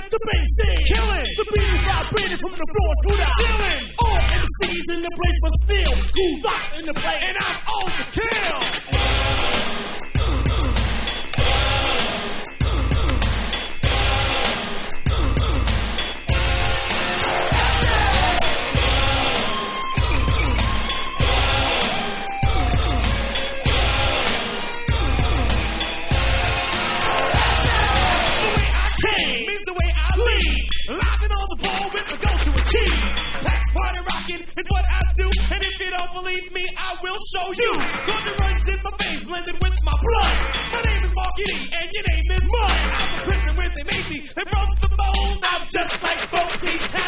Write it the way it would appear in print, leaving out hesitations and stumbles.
the bass in. Killing. The beat is vibrating from the floor to the ceiling. All MCs in the place for still. Cool Doc in the place. And I'm on the kill. Is what I do, and if you don't believe me, I will show you. Cause it runs in my veins, blended with my blood. My name is Marky D, and your name is Mud. I'm a prison where they made me, and from the bone, I'm just like Bo-T-Town.